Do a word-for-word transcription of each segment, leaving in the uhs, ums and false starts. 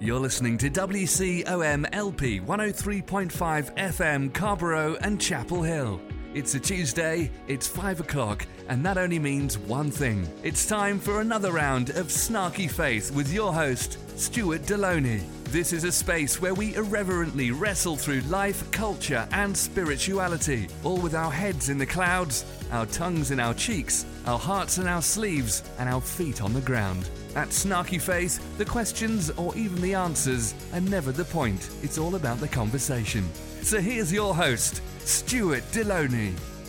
You're listening to W C O M L P one oh three point five F M Carrboro and Chapel Hill. It's a Tuesday, it's five o'clock, and that only means one thing. It's time for another round of Snarky Faith with your host, Stuart Deloney. This is a space where we irreverently wrestle through life, culture, and spirituality, all with our heads in the clouds, our tongues in our cheeks, our hearts in our sleeves, and our feet on the ground. At Snarky Faith, the questions or even the answers are never the point. It's all about the conversation. So here's your host, Stuart Deloney.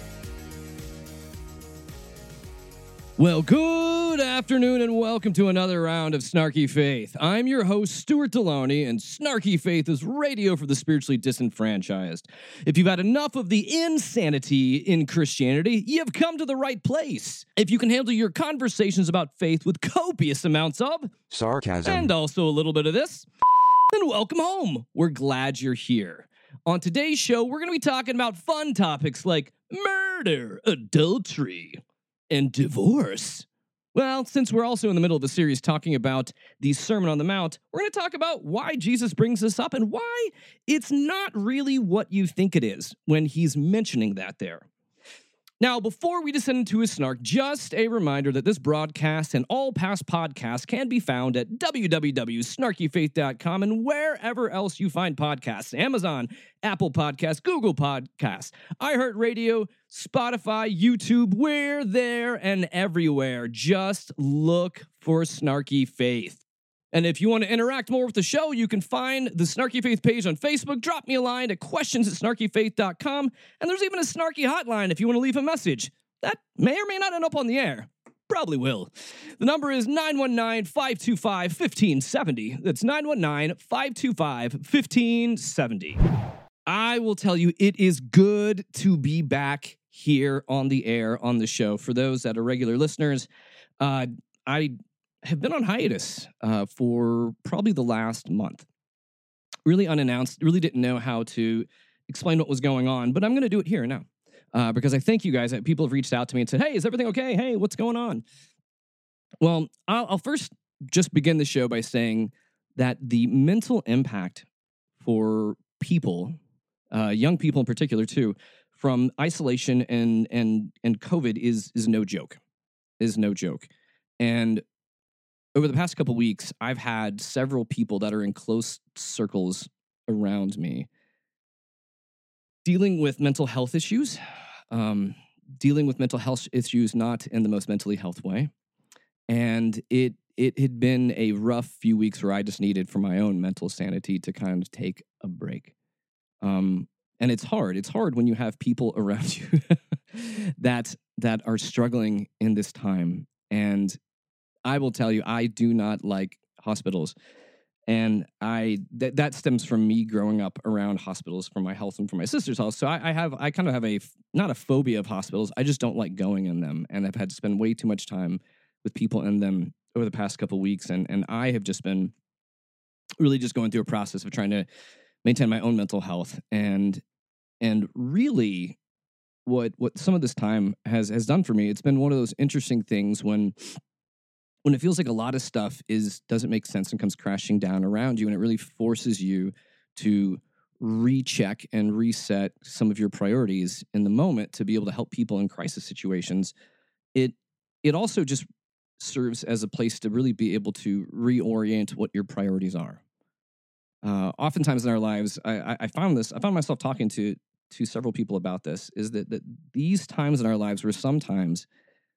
Well, good afternoon and welcome to another round of Snarky Faith. I'm your host, Stuart Deloney, and Snarky Faith is radio for the spiritually disenfranchised. If you've had enough of the insanity in Christianity, you've come to the right place. If you can handle your conversations about faith with copious amounts of sarcasm and also a little bit of this, then welcome home. We're glad you're here. On today's show, we're going to be talking about fun topics like murder, adultery, and divorce. Well, since we're also in the middle of a series talking about the Sermon on the Mount, we're going to talk about why Jesus brings this up and why it's not really what you think it is when he's mentioning that there. Now, before we descend into a snark, just a reminder that this broadcast and all past podcasts can be found at w w w dot snarky faith dot com and wherever else you find podcasts. Amazon, Apple Podcasts, Google Podcasts, iHeartRadio, Spotify, YouTube. We're there and everywhere. Just look for Snarky Faith. And if you want to interact more with the show, you can find the Snarky Faith page on Facebook. Drop me a line at questions at snarky faith dot com. And there's even a snarky hotline if you want to leave a message. That may or may not end up on the air. Probably will. The number is nine one nine, five two five, one five seven zero. That's nine one nine, five two five, one five seven zero. I will tell you, it is good to be back here on the air on the show. For those that are regular listeners, uh, I... have been on hiatus uh, for probably the last month. Really unannounced, really didn't know how to explain what was going on, but I'm going to do it here now uh, because I thank you guys. People have reached out to me and said, hey, is everything okay? Hey, what's going on? Well, I'll, I'll first just begin the show by saying that the mental impact for people, uh, young people in particular too, from isolation and and and COVID is is no joke, is no joke. And over the past couple weeks, I've had several people that are in close circles around me dealing with mental health issues, um, dealing with mental health issues not in the most mentally health way. And it it had been a rough few weeks where I just needed for my own mental sanity to kind of take a break. Um, and it's hard. It's hard when you have people around you that that are struggling in this time. And I will tell you, I do not like hospitals. And I th- that stems from me growing up around hospitals for my health and for my sister's health. So I, I have, I kind of have a, not a phobia of hospitals. I just don't like going in them. And I've had to spend way too much time with people in them over the past couple of weeks. And, and I have just been really just going through a process of trying to maintain my own mental health. And, and really what, what some of this time has, has done for me, it's been one of those interesting things when when it feels like a lot of stuff is doesn't make sense and comes crashing down around you, and it really forces you to recheck and reset some of your priorities in the moment to be able to help people in crisis situations. It it also just serves as a place to really be able to reorient what your priorities are. Uh, oftentimes in our lives, I, I found this. I found myself talking to to several people about this. Is that that these times in our lives where sometimes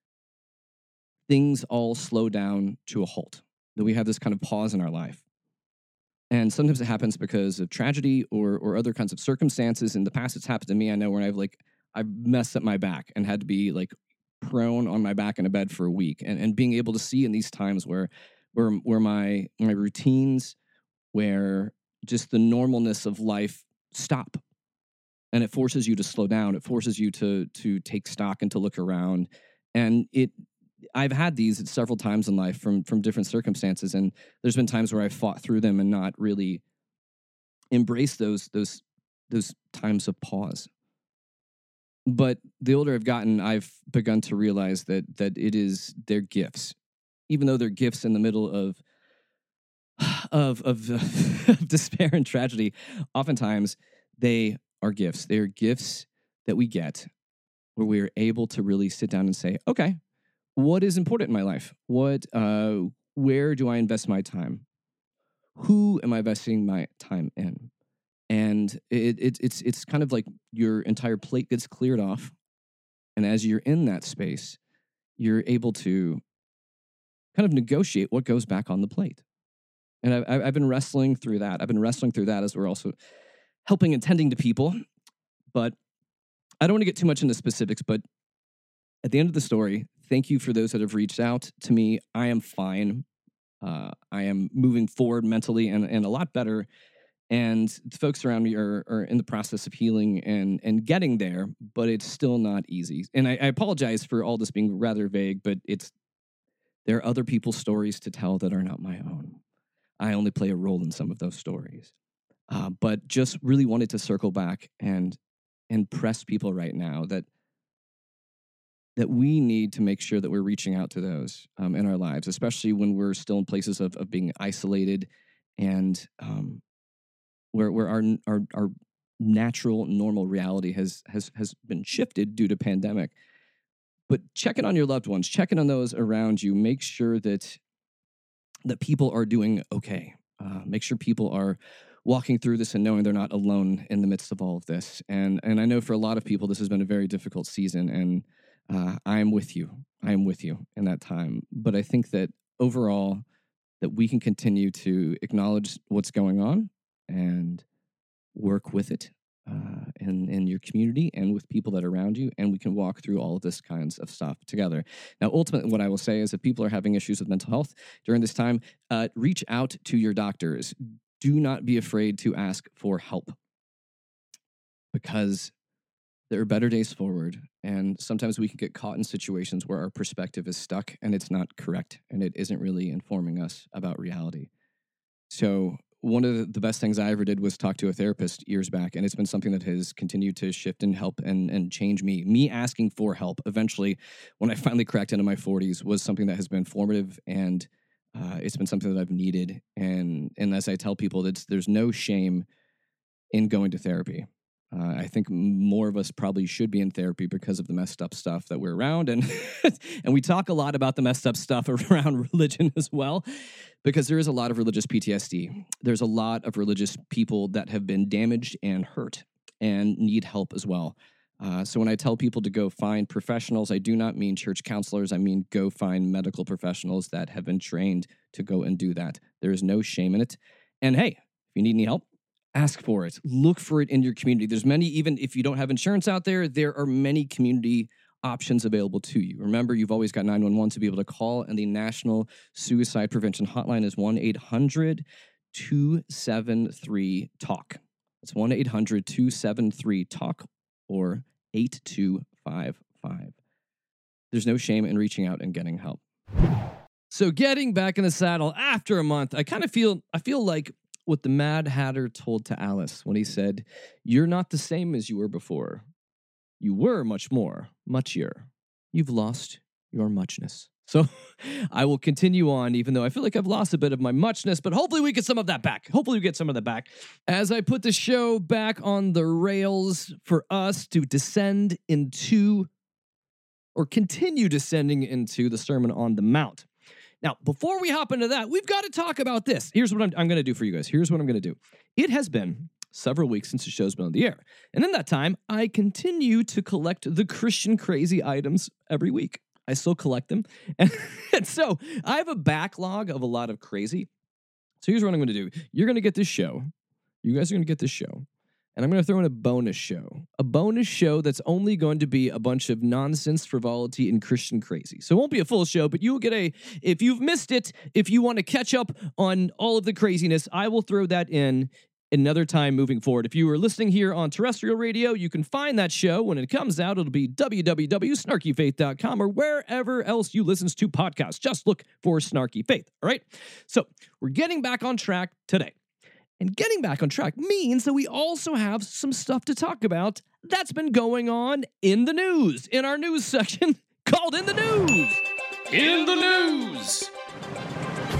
things all slow down to a halt, that we have this kind of pause in our life. And sometimes it happens because of tragedy or or other kinds of circumstances. In the past, it's happened to me. I know when I've like, I've messed up my back and had to be like prone on my back in a bed for a week. And, and being able to see in these times where, where, where my, my routines, where just the normalness of life stop. And it forces you to slow down. It forces you to, to take stock and to look around. And it, I've had these several times in life from from different circumstances, and there's been times where I've fought through them and not really embraced those those those times of pause. But the older I've gotten, I've begun to realize that that it is their gifts, even though they're gifts in the middle of of, of, of despair and tragedy, oftentimes they are gifts. They are gifts that we get where we are able to really sit down and say, okay, what is important in my life? What, uh, where do I invest my time? Who am I investing my time in? And it, it, it's it's kind of like your entire plate gets cleared off. And as you're in that space, you're able to kind of negotiate what goes back on the plate. And I've, I've been wrestling through that. I've been wrestling through that as we're also helping and tending to people. But I don't want to get too much into specifics, but at the end of the story, thank you for those that have reached out to me. I am fine. Uh, I am moving forward mentally and, and a lot better. And the folks around me are, are in the process of healing and, and getting there, but it's still not easy. And I, I apologize for all this being rather vague, but it's there are other people's stories to tell that are not my own. I only play a role in some of those stories. Uh, but just really wanted to circle back and and press people right now that that we need to make sure that we're reaching out to those um, in our lives, especially when we're still in places of, of being isolated and um, where where our, our our natural, normal reality has has has been shifted due to pandemic. But check in on your loved ones, check in on those around you. Make sure that that people are doing okay. Uh, make sure people are walking through this and knowing they're not alone in the midst of all of this. And and I know for a lot of people, this has been a very difficult season, and uh, I am with you. I am with you in that time. But I think that overall, that we can continue to acknowledge what's going on and work with it uh, in, in your community and with people that are around you, and we can walk through all of this kinds of stuff together. Now, ultimately, what I will say is if people are having issues with mental health during this time, uh, reach out to your doctors. Do not be afraid to ask for help, because there are better days forward, and sometimes we can get caught in situations where our perspective is stuck and it's not correct, and it isn't really informing us about reality. So one of the best things I ever did was talk to a therapist years back, and it's been something that has continued to shift and help and, and change me. Me asking for help eventually, when I finally cracked into my forties, was something that has been formative, and uh, it's been something that I've needed. And and as I tell people, that there's no shame in going to therapy. Uh, I think more of us probably should be in therapy because of the messed up stuff that we're around. And and we talk a lot about the messed up stuff around religion as well, because there is a lot of religious P T S D. There's a lot of religious people that have been damaged and hurt and need help as well. Uh, so when I tell people to go find professionals, I do not mean church counselors. I mean go find medical professionals that have been trained to go and do that. There is no shame in it. And hey, if you need any help, ask for it. Look for it in your community. There's many, even if you don't have insurance out there, there are many community options available to you. Remember, you've always got nine one one to be able to call, and the National Suicide Prevention Hotline is one eight hundred two seven three talk. It's one eight hundred two seven three talk or eight two five five. There's no shame in reaching out and getting help. So getting back in the saddle after a month, I kind of feel, I feel like what the Mad Hatter told to Alice when he said, "You're not the same as you were before. You were much more, muchier. You've lost your muchness." So I will continue on, even though I feel like I've lost a bit of my muchness, but hopefully we get some of that back. Hopefully we get some of that back as I put the show back on the rails for us to descend into, or continue descending into, the Sermon on the Mount. Now, before we hop into that, we've got to talk about this. Here's what I'm, I'm going to do for you guys. Here's what I'm going to do. It has been several weeks since the show's been on the air. And in that time, I continue to collect the Christian crazy items every week. I still collect them. And, and so I have a backlog of a lot of crazy. So here's what I'm going to do. You're going to get this show. You guys are going to get this show. And I'm going to throw in a bonus show. A bonus show that's only going to be a bunch of nonsense, frivolity, and Christian crazy. So it won't be a full show, but you will get a, if you've missed it, if you want to catch up on all of the craziness, I will throw that in another time moving forward. If you are listening here on terrestrial radio, you can find that show when it comes out. It'll be w w w dot snarky faith dot com or wherever else you listen to podcasts. Just look for Snarky Faith, all right? So we're getting back on track today. And getting back on track means that we also have some stuff to talk about that's been going on in the news, in our news section called In the News. In the News.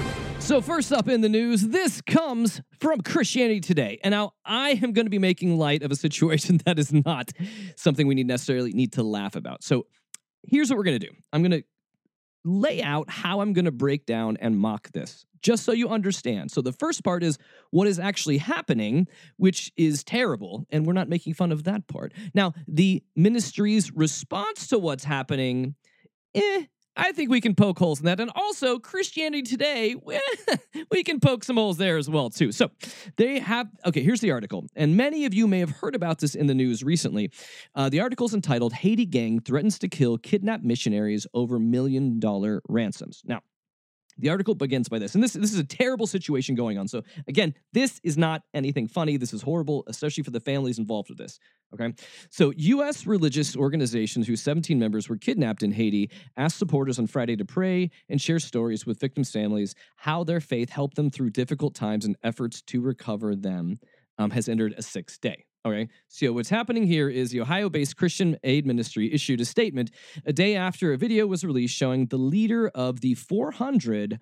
So first up in the news, this comes from Christianity Today. And now I am going to be making light of a situation that is not something we need necessarily need to laugh about. So here's what we're going to do. I'm going to lay out how I'm going to break down and mock this, just so you understand. So the first part is what is actually happening, which is terrible, and we're not making fun of that part. Now, the ministry's response to what's happening, eh, I think we can poke holes in that. And also, Christianity Today, we can poke some holes there as well, too. So they have, okay, here's the article. And many of you may have heard about this in the news recently. Uh, the article is entitled, Haiti Gang Threatens to Kill Kidnapped Missionaries Over Million Dollar Ransoms. Now, the article begins by this, and this, this is a terrible situation going on. So again, this is not anything funny. This is horrible, especially for the families involved with this, okay? So U S religious organizations whose seventeen members were kidnapped in Haiti asked supporters on Friday to pray and share stories with victims' families, how their faith helped them through difficult times and efforts to recover them um, has entered a sixth day. Okay, so what's happening here is the Ohio-based Christian Aid Ministry issued a statement a day after a video was released showing the leader of the four hundred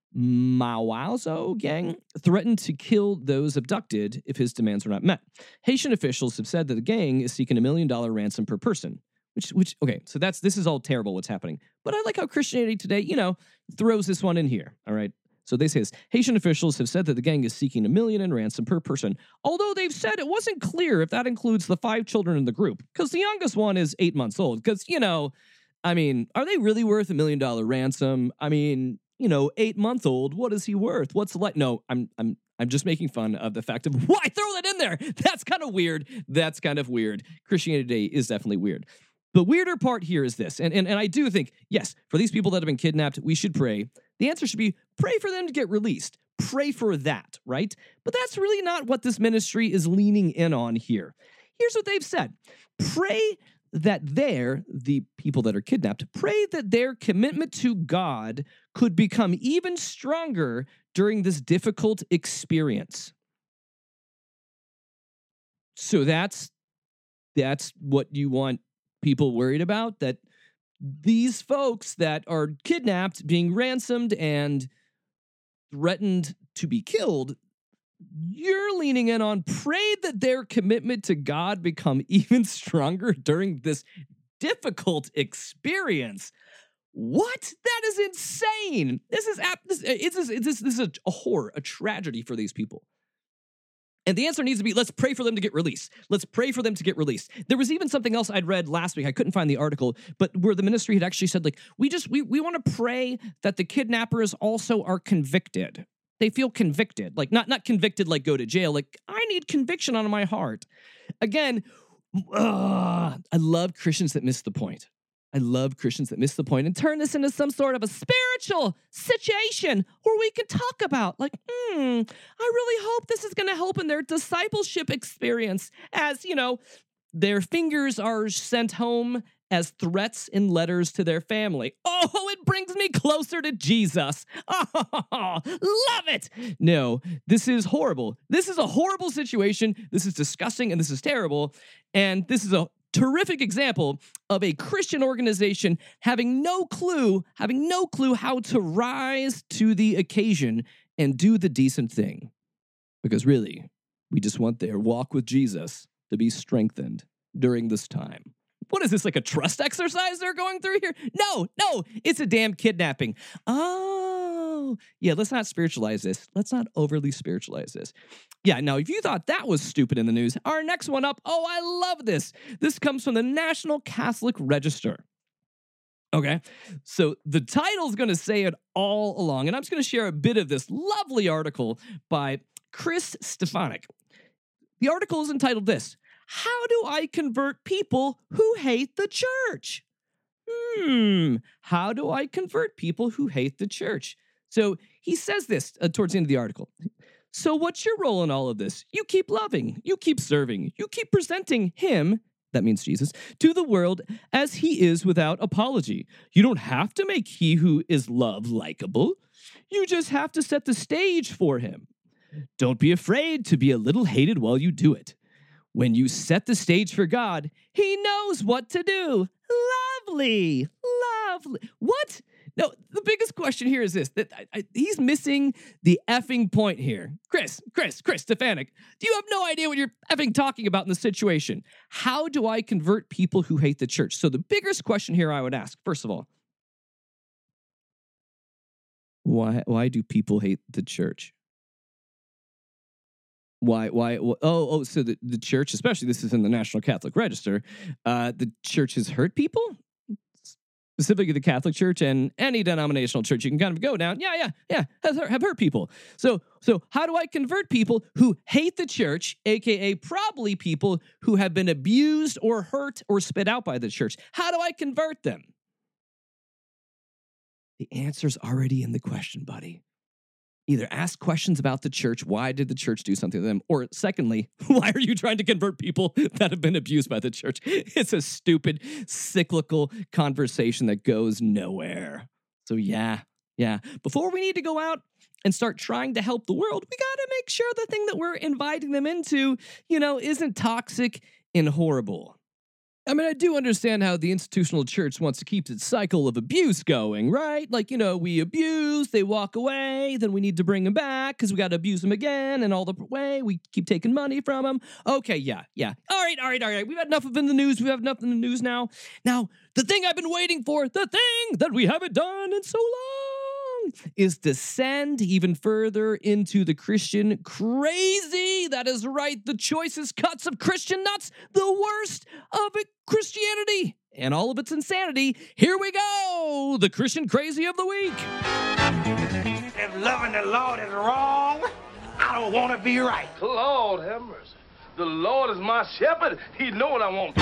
Mawozo gang threatened to kill those abducted if his demands were not met. Haitian officials have said that the gang is seeking a million dollar ransom per person. Which, which, okay, so that's this is all terrible what's happening. But I like how Christianity Today, you know, throws this one in here. All right. So they say Haitian officials have said that the gang is seeking a million in ransom per person, although they've said it wasn't clear if that includes the five children in the group, because the youngest one is eight months old. Because, you know, I mean, are they really worth a million dollar ransom? I mean, you know, eight month old, what is he worth? What's like? No, I'm, I'm, I'm just making fun of the fact of why throw that in there. That's kind of weird. That's kind of weird. Christianity Today is definitely weird. The weirder part here is this, and, and, and I do think, yes, for these people that have been kidnapped, we should pray. The answer should be pray for them to get released. Pray for that, right? But that's really not what this ministry is leaning in on here. Here's what they've said. Pray that they're, the people that are kidnapped, pray that their commitment to God could become even stronger during this difficult experience. So that's, that's what you want people worried about, that these folks that are kidnapped, being ransomed and threatened to be killed, you're leaning in on pray that their commitment to God become even stronger during this difficult experience. What? That is insane. This is this is this is, this is a horror, a tragedy for these people. And the answer needs to be, let's pray for them to get released. Let's pray for them to get released. There was even something else I'd read last week. I couldn't find the article, but where the ministry had actually said, like, we just, we, we want to pray that the kidnappers also are convicted. They feel convicted, like not, not convicted, like go to jail. Like, I need conviction on my heart. Again, uh, I love Christians that miss the point. I love Christians that miss the point and turn this into some sort of a spiritual situation where we can talk about, like, hmm, I really hope this is going to help in their discipleship experience as, you know, their fingers are sent home as threats in letters to their family. Oh, it brings me closer to Jesus. Oh, love it. No, this is horrible. This is a horrible situation. This is disgusting and this is terrible. And this is a terrific example of a Christian organization having no clue, having no clue how to rise to the occasion and do the decent thing. Because really, we just want their walk with Jesus to be strengthened during this time. What is this, like a trust exercise they're going through here? No, no, it's a damn kidnapping. Oh, yeah, let's not spiritualize this. Let's not overly spiritualize this. Yeah, now, if you thought that was stupid in the news, our next one up, oh, I love this. This comes from the National Catholic Register. Okay, so the title's going to say it all along, and I'm just going to share a bit of this lovely article by Chris Stefanik. The article is entitled this: How do I convert people who hate the church? Hmm, how do I convert people who hate the church? So he says this uh, towards the end of the article. So what's your role in all of this? You keep loving, you keep serving, you keep presenting him, that means Jesus, to the world as he is without apology. You don't have to make he who is loved likable. You just have to set the stage for him. Don't be afraid to be a little hated while you do it. When you set the stage for God, he knows what to do. Lovely, lovely. What? No, the biggest question here is this: that I, I, he's missing the effing point here. Chris, Chris, Chris Stefanik, do you have no idea what you're effing talking about in this situation? How do I convert people who hate the church? So the biggest question here I would ask, first of all, why why do people hate the church? Why, why, wh- oh, oh, so the, the church, especially this is in the National Catholic Register, uh, the church has hurt people? Specifically the Catholic Church and any denominational church you can kind of go down. Yeah, yeah, yeah, have hurt, have hurt people. So, so how do I convert people who hate the church, A K A probably people who have been abused or hurt or spit out by the church? How do I convert them? The answer's already in the question, buddy. Either ask questions about the church. Why did the church do something to them? Or secondly, why are you trying to convert people that have been abused by the church? It's a stupid, cyclical conversation that goes nowhere. So yeah, yeah. Before we need to go out and start trying to help the world, we got to make sure the thing that we're inviting them into, you know, isn't toxic and horrible. I mean, I do understand how the institutional church wants to keep its cycle of abuse going, right? Like, you know, we abuse, they walk away, then we need to bring them back because we got to abuse them again, and all the way we keep taking money from them. Okay, yeah, yeah. All right, all right, all right. We've had enough of in the news. We've had enough in the news now. Now, the thing I've been waiting for, the thing that we haven't done in so long, is descend even further into the Christian crazy. That is right, the choicest cuts of Christian nuts, the worst of it, Christianity and all of its insanity. Here we go, the Christian crazy of the week. If loving the Lord is wrong, I don't want to be right. Lord have mercy. The Lord is my shepherd. He know what I want.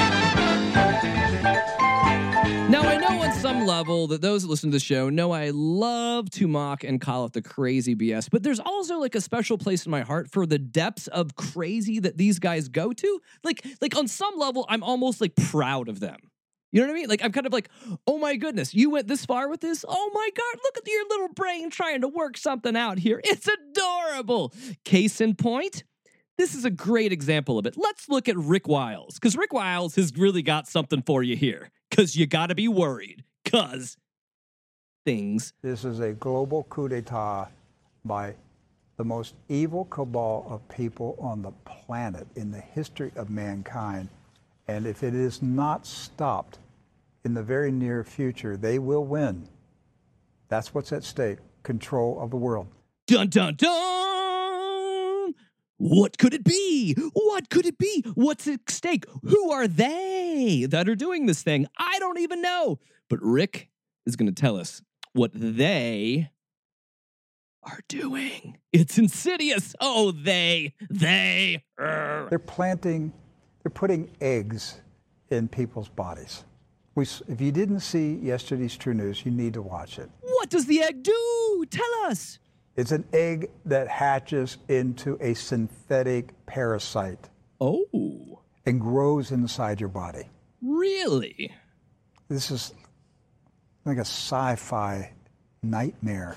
Now, I know on some level that those that listen to the show know I love to mock and call it the crazy B S, but there's also like a special place in my heart for the depths of crazy that these guys go to. Like, like on some level, I'm almost like proud of them. You know what I mean? Like, I'm kind of like, oh my goodness, you went this far with this? Oh my God, look at your little brain trying to work something out here. It's adorable. Case in point, this is a great example of it. Let's look at Rick Wiles, because Rick Wiles has really got something for you here. Because you got to be worried, because things. This is a global coup d'etat by the most evil cabal of people on the planet in the history of mankind. And if it is not stopped in the very near future, they will win. That's what's at stake, control of the world. Dun, dun, dun! What could it be? What could it be? What's at stake? Who are they that are doing this thing? I don't even know. But Rick is going to tell us what they are doing. It's insidious. Oh, they, they. Er. They're planting, they're putting eggs in people's bodies. We, if you didn't see yesterday's True News, you need to watch it. What does the egg do? Tell us. It's an egg that hatches into a synthetic parasite. Oh. And grows inside your body. Really? This is like a sci-fi nightmare.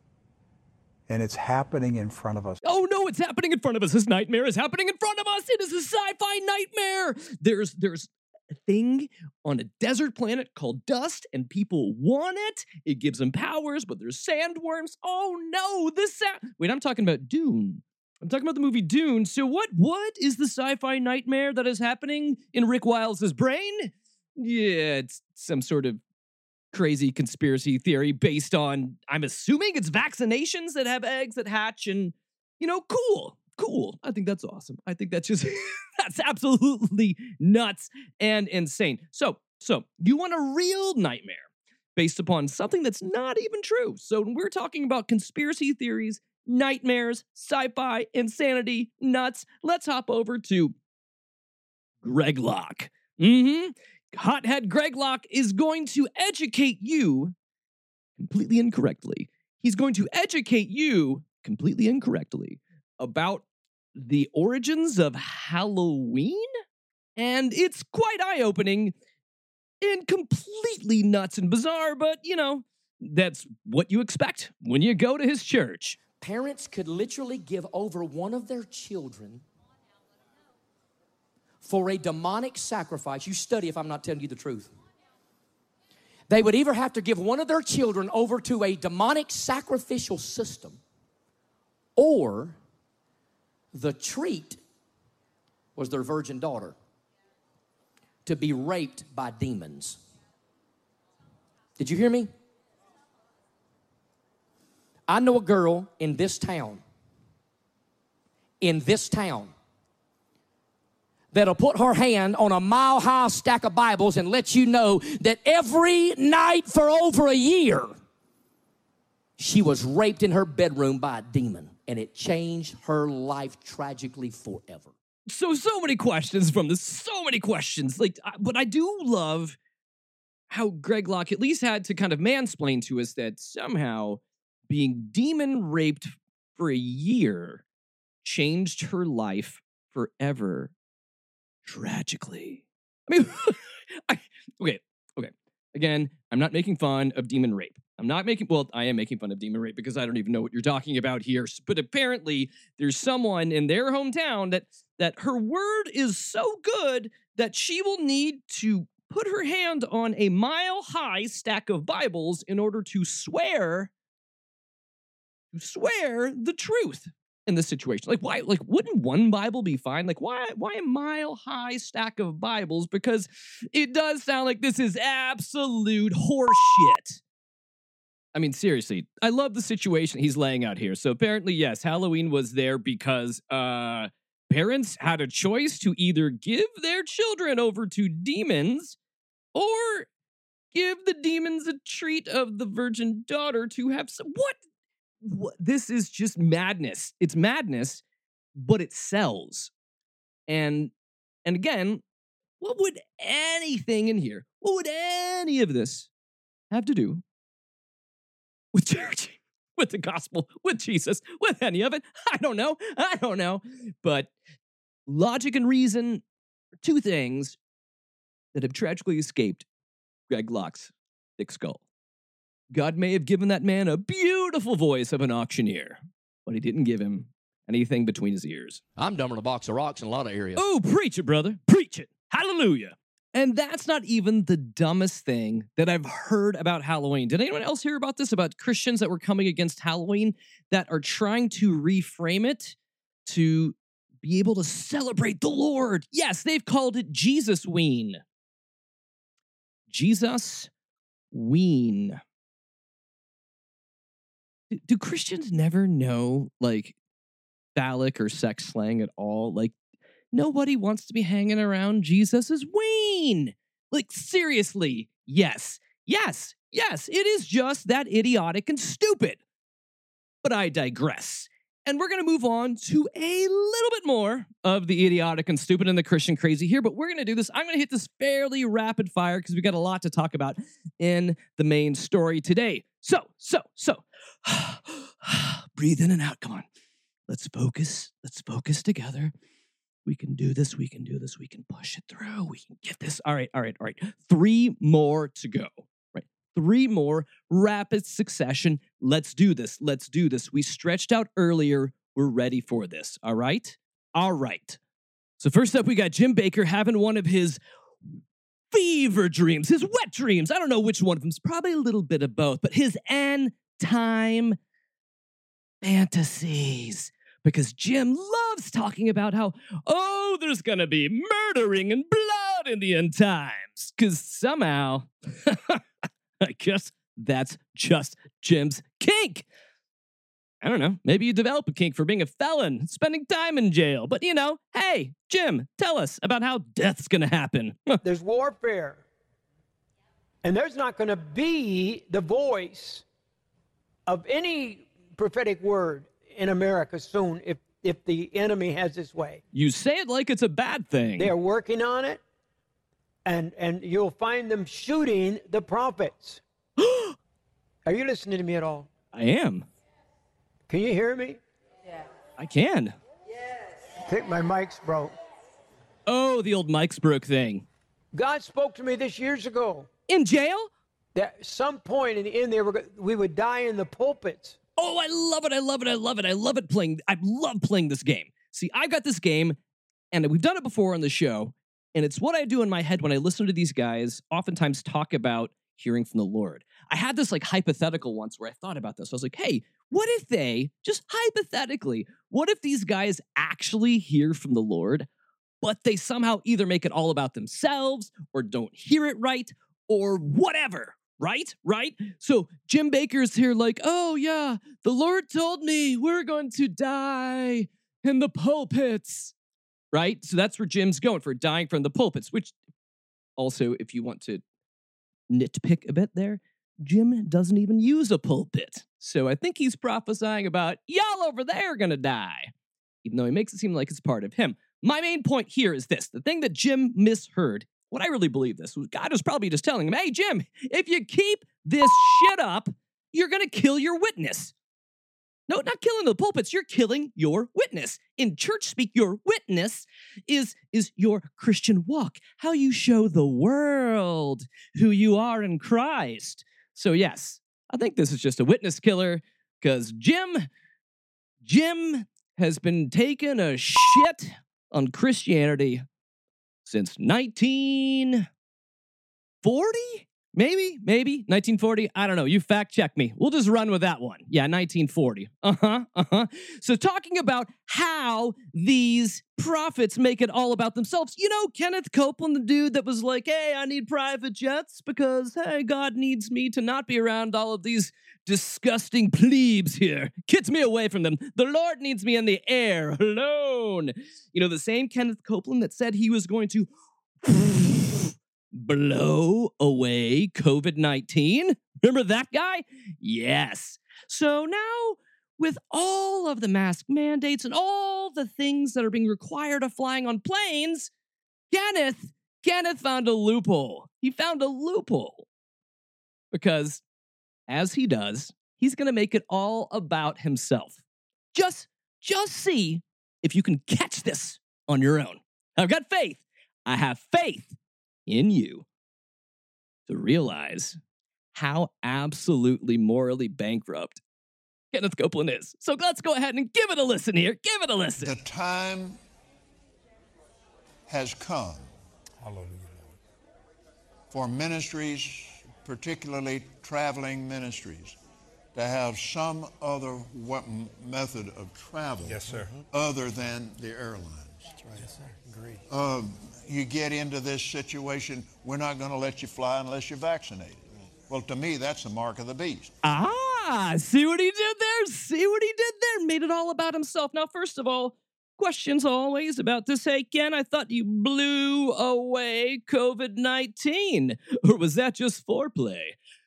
And it's happening in front of us. Oh no, it's happening in front of us. This nightmare is happening in front of us. It is a sci-fi nightmare. There's there's a thing on a desert planet called dust, and people want it. It gives them powers, but there's sandworms. Oh no, this sa- Wait, I'm talking about Dune. I'm talking about the movie Dune. So what what is the sci-fi nightmare that is happening in Rick Wiles' brain? Yeah, it's some sort of crazy conspiracy theory based on, I'm assuming it's vaccinations that have eggs that hatch, and, you know, cool. Cool. I think that's awesome. I think that's just, that's absolutely nuts and insane. So, so you want a real nightmare based upon something that's not even true. So when we're talking about conspiracy theories, nightmares, sci-fi, insanity, nuts, let's hop over to Greg Locke. Mm-hmm. Hothead Greg Locke is going to educate you completely incorrectly. He's going to educate you completely incorrectly about the origins of Halloween, and it's quite eye-opening and completely nuts and bizarre, but, you know, that's what you expect when you go to his church. Parents could literally give over one of their children for a demonic sacrifice. You study if I'm not telling you the truth. they would either have to give one of their children over to a demonic sacrificial system, or the treat was their virgin daughter to be raped by demons. Did you hear me? I know a girl in this town, in this town, that'll put her hand on a mile-high stack of Bibles and let you know that every night for over a year, she was raped in her bedroom by a demon, and it changed her life tragically forever. So, so many questions from this, so many questions. Like, I- but I do love how Greg Locke at least had to kind of mansplain to us that somehow being demon raped for a year changed her life forever, tragically. I mean, I, okay, okay. Again, I'm not making fun of demon rape. I'm not making, well, I am making fun of demon rape because I don't even know what you're talking about here. But apparently, there's someone in their hometown that that her word is so good that she will need to put her hand on a mile-high stack of Bibles in order to swear, to swear the truth in this situation. Like, why? Like, wouldn't one Bible be fine? Like, why? Why a mile-high stack of Bibles? Because it does sound like this is absolute horseshit. I mean, seriously, I love the situation he's laying out here. So apparently, yes, Halloween was there because uh, parents had a choice to either give their children over to demons or give the demons a treat of the virgin daughter to have some. What? What? This is just madness. It's madness, but it sells. And and again, what would anything in here, what would any of this have to do with church, with the gospel, with Jesus, with any of it? I don't know. I don't know. But logic and reason are two things that have tragically escaped Greg Locke's thick skull. God may have given that man a beautiful voice of an auctioneer, but he didn't give him anything between his ears. I'm dumber than a box of rocks in a lot of areas. Oh, preach it, brother. Preach it. Hallelujah. And that's not even the dumbest thing that I've heard about Halloween. Did anyone else hear about this? About Christians that were coming against Halloween that are trying to reframe it to be able to celebrate the Lord. Yes, they've called it Jesus-ween. Jesus-ween. Do, do Christians never know, like, phallic or sex slang at all? Like, nobody wants to be hanging around Jesus's ween. Like, seriously, yes, yes, yes, it is just that idiotic and stupid. But I digress. And we're going to move on to a little bit more of the idiotic and stupid and the Christian crazy here. But we're going to do this. I'm going to hit this fairly rapid fire because we got a lot to talk about in the main story today. So, so, so, breathe in and out. Come on. Let's focus. Let's focus together. We can do this. We can do this. We can push it through. We can get this. All right, all right, all right. Three more to go. Right. Three more, rapid succession. Let's do this. Let's do this. We stretched out earlier. We're ready for this. All right? All right. So first up, we got Jim Bakker having one of his fever dreams, his wet dreams. I don't know which one of them. It's probably a little bit of both, but his end time fantasies. Because Jim loves talking about how, oh, there's going to be murdering and blood in the end times. Because somehow, I guess that's just Jim's kink. I don't know. Maybe you develop a kink for being a felon, spending time in jail. But, you know, hey, Jim, tell us about how death's going to happen. There's warfare. And there's not going to be the voice of any prophetic word in America soon if if the enemy has his way. You say it like it's a bad thing. They're working on it, and and you'll find them shooting the prophets. Are you listening to me at all? I am. Can you hear me? Yeah. I can. I think my mic's broke. Oh, the old Mike's broke thing. God spoke to me this years ago. In jail? That at some point in the end, they were go- we would die in the pulpits. Oh, I love it. I love it. I love it. I love it playing. I love playing this game. See, I got this game, and we've done it before on the show, and it's what I do in my head when I listen to these guys oftentimes talk about hearing from the Lord. I had this like hypothetical once where I thought about this. I was like, hey, what if they, just hypothetically, what if these guys actually hear from the Lord, but they somehow either make it all about themselves or don't hear it right or whatever, right? Right? So Jim Bakker's here like, oh yeah, the Lord told me we're going to die in the pulpits, right? So that's where Jim's going, for dying from the pulpits, which also, if you want to nitpick a bit there, Jim doesn't even use a pulpit. So I think he's prophesying about y'all over there are gonna die, even though he makes it seem like it's part of him. My main point here is this. The thing that Jim misheard, what I really believe this, was God was probably just telling him, hey, Jim, if you keep this shit up, you're gonna kill your witness. No, not killing the pulpits, you're killing your witness. In church speak, your witness is, is your Christian walk, how you show the world who you are in Christ. So yes, I think this is just a witness killer, because Jim, Jim has been taking a shit on Christianity since nineteen forty? Maybe, maybe, nineteen forty, I don't know, you fact check me. We'll just run with that one. Yeah, nineteen forty. Uh-huh, uh-huh. So talking about how these prophets make it all about themselves. You know, Kenneth Copeland, the dude that was like, hey, I need private jets because, hey, God needs me to not be around all of these disgusting plebes here. Gets me away from them. The Lord needs me in the air, alone. You know, the same Kenneth Copeland that said he was going to blow away covid nineteen. Remember that guy? Yes. So now, with all of the mask mandates and all the things that are being required of flying on planes, Kenneth, Kenneth found a loophole. He found a loophole. Because, as he does, he's going to make it all about himself. Just, just see if you can catch this on your own. I've got faith. I have faith in you to realize how absolutely morally bankrupt Kenneth Copeland is. So let's go ahead and give it a listen here. Give it a listen. The time has come for ministries, particularly traveling ministries, to have some other weapon, method of travel yes, sir. other than the airlines. That's right. Yes, sir. Agreed. Um, you get into this situation, we're not going to let you fly unless you're vaccinated. Well, to me, that's the mark of the beast. Ah, see what he did there? See what he did there? Made it all about himself. Now, first of all, questions always about this. Hey, Ken, I thought you blew away covid nineteen. Or was that just foreplay?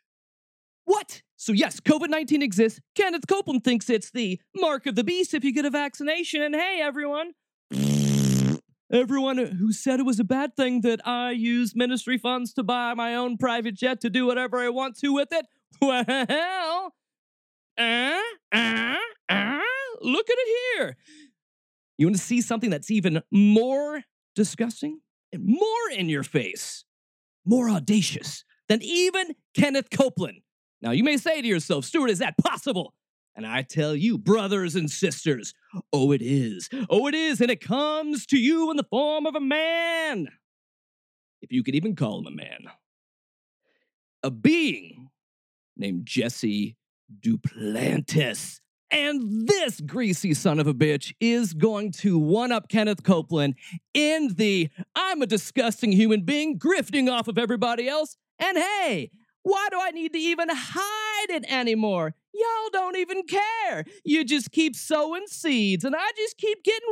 What? So yes, covid nineteen exists. Kenneth Copeland thinks it's the mark of the beast if you get a vaccination. And hey, everyone, everyone who said it was a bad thing that I use ministry funds to buy my own private jet to do whatever I want to with it, well, uh, uh, uh, look at it here. You want to see something that's even more disgusting and more in your face, more audacious than even Kenneth Copeland? Now, you may say to yourself, Stuart, is that possible? And I tell you, brothers and sisters, oh, it is. Oh, it is. And it comes to you in the form of a man. If you could even call him a man. A being named Jesse Duplantis. And this greasy son of a bitch is going to one-up Kenneth Copeland in the I'm a disgusting human being grifting off of everybody else. And hey, why do I need to even hide it anymore? Y'all don't even care. You just keep sowing seeds, and I just keep getting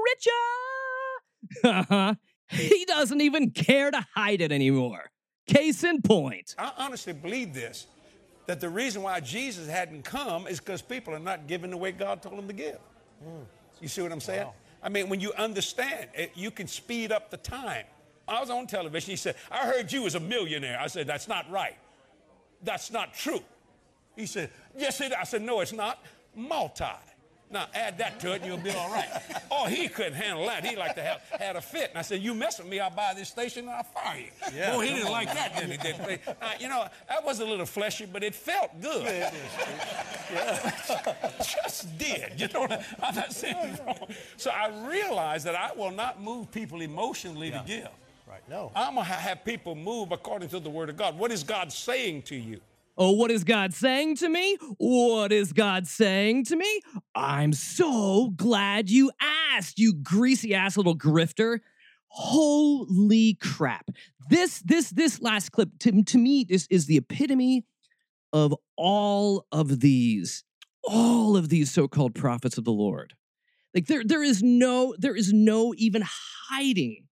richer. He doesn't even care to hide it anymore. Case in point. I honestly believe this, that the reason why Jesus hadn't come is because people are not giving the way God told them to give. Mm. You see what I'm saying? Wow. I mean, when you understand it, you can speed up the time. I was on television. He said, I heard you was a millionaire. I said, that's not right. That's not true. He said, yes, it is. I said, no, it's not. Multi. Now, add that to it and you'll be all right. Oh, he couldn't handle that. He like to have had a fit. And I said, you mess with me, I'll buy this station and I'll fire you. Yeah, oh, he didn't like that, did he? Did he? Uh, you know, that was a little fleshy, but it felt good. Yeah, it is. Yeah. Just did. You know, I'm not saying it's wrong. So I realized that I will not move people emotionally yeah. to give. Right. No. I'm going to have people move according to the Word of God. What is God saying to you? Oh, what is God saying to me? What is God saying to me? I'm so glad you asked, you greasy ass little grifter. Holy crap. This this this last clip, to, to me, this is the epitome of all of these, all of these so-called prophets of the Lord. Like there, there is no, there is no even hiding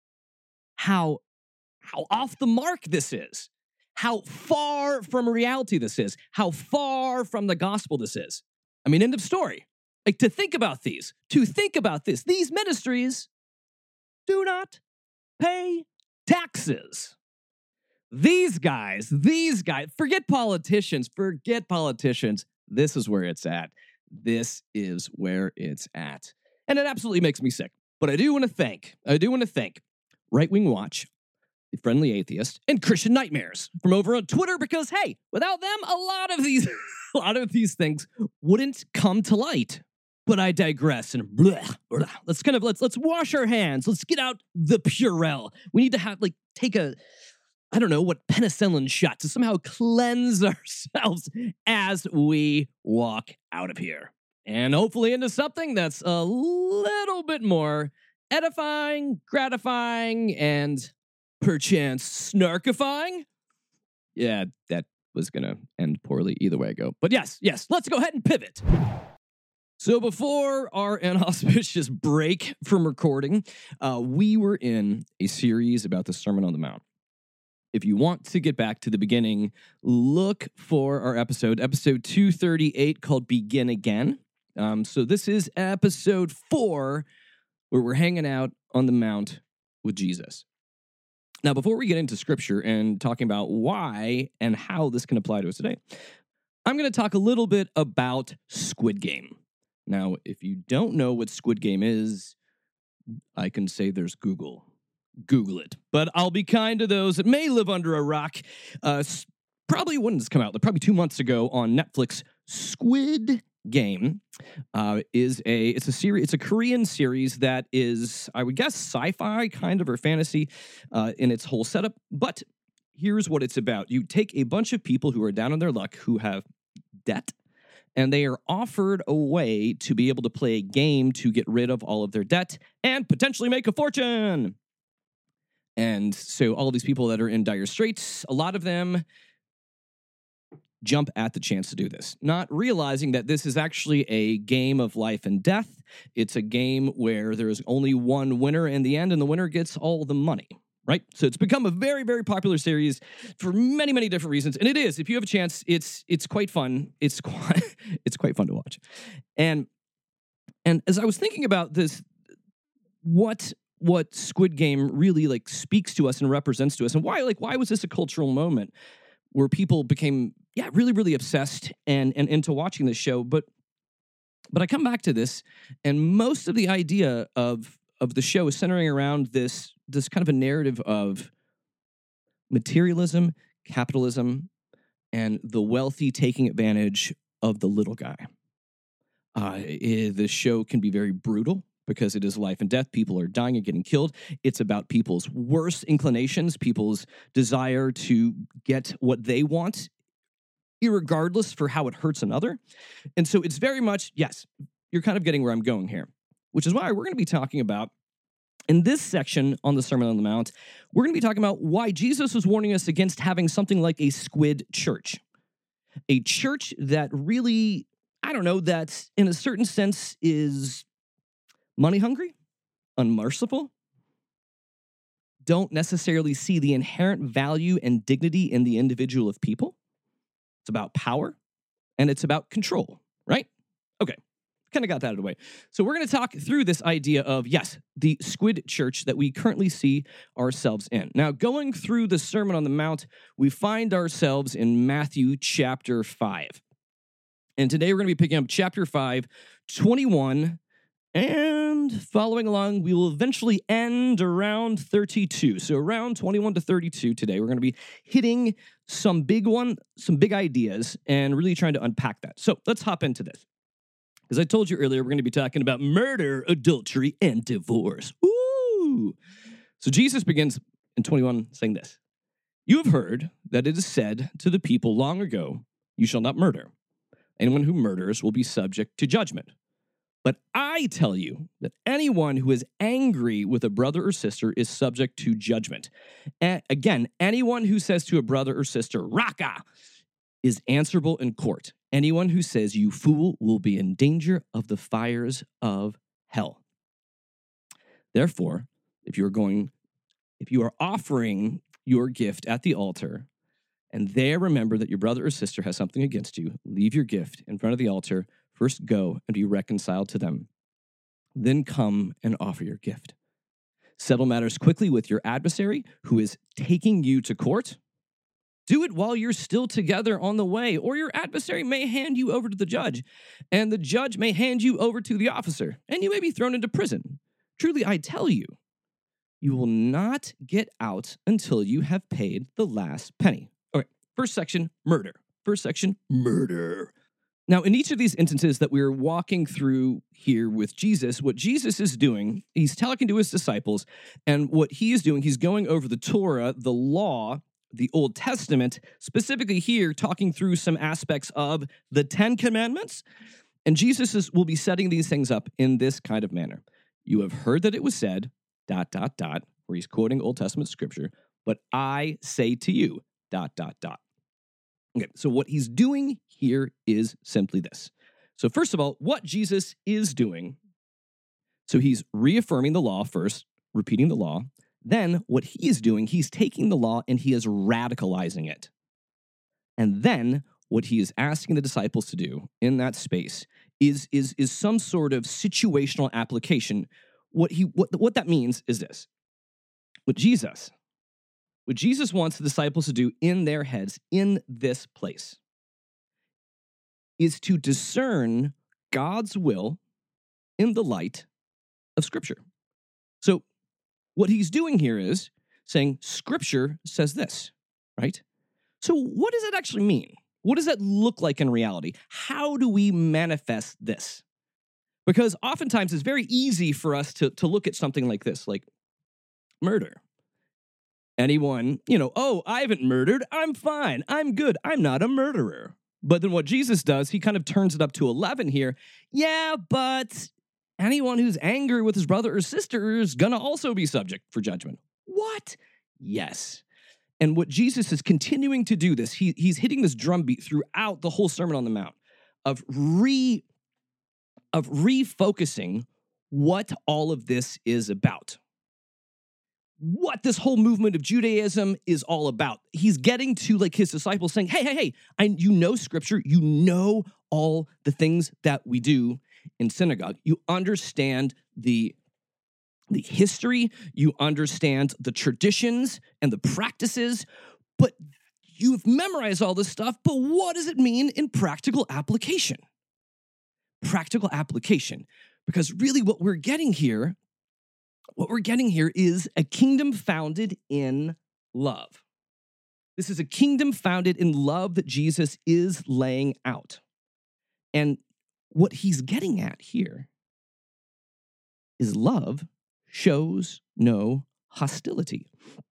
how, how off the mark this is, how far from reality this is, how far from the gospel this is. I mean, end of story. Like to think about these, to think about this, these ministries do not pay taxes. These guys, these guys, forget politicians, forget politicians. This is where it's at. This is where it's at. And it absolutely makes me sick. But I do want to thank, I do want to thank Right Wing Watch, The Friendly Atheist, and Christian Nightmares from over on Twitter because, hey, without them, a lot of these, a lot of these things wouldn't come to light. But I digress and blah, blah. Let's kind of, let's, let's wash our hands. Let's get out the Purell. We need to have, like, take a, I don't know, what penicillin shot to somehow cleanse ourselves as we walk out of here. And hopefully into something that's a little bit more edifying, gratifying, and perchance snarkifying. Yeah, that was going to end poorly either way I go. But yes, yes, let's go ahead and pivot. So before our inauspicious break from recording, uh, we were in a series about the Sermon on the Mount. If you want to get back to the beginning, look for our episode, episode two thirty-eight, called Begin Again. Um, so this is episode four, where we're hanging out on the Mount with Jesus. Now, before we get into Scripture and talking about why and how this can apply to us today, I'm going to talk a little bit about Squid Game. Now, if you don't know what Squid Game is, I can say there's Google. Google it. But I'll be kind to those that may live under a rock. Uh, probably when this come out, probably two months ago on Netflix, Squid Game uh, is a it's a series. It's a Korean series that is, I would guess, sci-fi kind of or fantasy uh, in its whole setup. But here's what it's about: you take a bunch of people who are down on their luck, who have debt, and they are offered a way to be able to play a game to get rid of all of their debt and potentially make a fortune. And so all these people that are in dire straits, a lot of them jump at the chance to do this, not realizing that this is actually a game of life and death. It's a game where there is only one winner in the end, and the winner gets all the money, right? So it's become a very, very popular series for many, many different reasons. And it is, if you have a chance, it's it's quite fun. It's quite, it's quite fun to watch. And, and as I was thinking about this, what... what Squid Game really like speaks to us and represents to us, and why like why was this a cultural moment where people became yeah really really obsessed and and into watching this show. But but I come back to this, and most of the idea of of the show is centering around this this kind of a narrative of materialism, capitalism, and the wealthy taking advantage of the little guy. Uh, the show can be very brutal, because it is life and death. People are dying and getting killed. It's about people's worst inclinations, people's desire to get what they want, irregardless for how it hurts another. And so it's very much, yes, you're kind of getting where I'm going here, which is why we're going to be talking about, in this section on the Sermon on the Mount, we're going to be talking about why Jesus was warning us against having something like a squid church. A church that really, I don't know, that in a certain sense is money hungry, unmerciful, don't necessarily see the inherent value and dignity in the individual of people. It's about power, and it's about control, right? Okay, kind of got that out of the way. So we're going to talk through this idea of, yes, the squid church that we currently see ourselves in. Now, going through the Sermon on the Mount, we find ourselves in Matthew chapter five. And today we're going to be picking up chapter five, twenty-one, and following along, we will eventually end around thirty-two. So around twenty-one to thirty-two today, we're going to be hitting some big one, some big ideas, and really trying to unpack that. So let's hop into this. As I told you earlier, we're going to be talking about murder, adultery, and divorce. Ooh! So Jesus begins in twenty-one saying this: "You have heard that it is said to the people long ago, 'You shall not murder. Anyone who murders will be subject to judgment.' But I tell you that anyone who is angry with a brother or sister is subject to judgment. And again, anyone who says to a brother or sister, 'Raka,' is answerable in court. Anyone who says, 'You fool,' will be in danger of the fires of hell. Therefore, if you are going, if you are offering your gift at the altar, and there remember that your brother or sister has something against you, leave your gift in front of the altar. First go and be reconciled to them. Then come and offer your gift. Settle matters quickly with your adversary who is taking you to court. Do it while you're still together on the way, or your adversary may hand you over to the judge, and the judge may hand you over to the officer, and you may be thrown into prison. Truly, I tell you, you will not get out until you have paid the last penny." Okay, first section, murder. First section, murder. Now, in each of these instances that we're walking through here with Jesus, what Jesus is doing, he's talking to his disciples, and what he is doing, he's going over the Torah, the law, the Old Testament, specifically here talking through some aspects of the Ten Commandments. And Jesus is, will be setting these things up in this kind of manner. "You have heard that it was said, dot, dot, dot," where he's quoting Old Testament scripture, "but I say to you, dot, dot, dot." Okay, so what he's doing here is simply this. So first of all, what Jesus is doing, so he's reaffirming the law first, repeating the law. Then what he is doing, he's taking the law and he is radicalizing it. And then what he is asking the disciples to do in that space is, is, is some sort of situational application. What, he, what, what that means is this. What Jesus, what Jesus wants the disciples to do in their heads in this place is to discern God's will in the light of Scripture. So what he's doing here is saying, Scripture says this, right? So what does that actually mean? What does that look like in reality? How do we manifest this? Because oftentimes it's very easy for us to, to look at something like this, like murder. Anyone, you know, oh, I haven't murdered. I'm fine. I'm good. I'm not a murderer. But then what Jesus does, he kind of turns it up to eleven here. Yeah, but anyone who's angry with his brother or sister is going to also be subject for judgment. What? Yes. And what Jesus is continuing to do this, he, he's hitting this drumbeat throughout the whole Sermon on the Mount of re, of refocusing what all of this is about. What this whole movement of Judaism is all about. He's getting to like his disciples saying, hey, hey, hey, I, you know Scripture, you know all the things that we do in synagogue. You understand the, the history, you understand the traditions and the practices, but you've memorized all this stuff, but what does it mean in practical application? Practical application. Because really what we're getting here What we're getting here is a kingdom founded in love. This is a kingdom founded in love that Jesus is laying out. And what he's getting at here is love shows no hostility.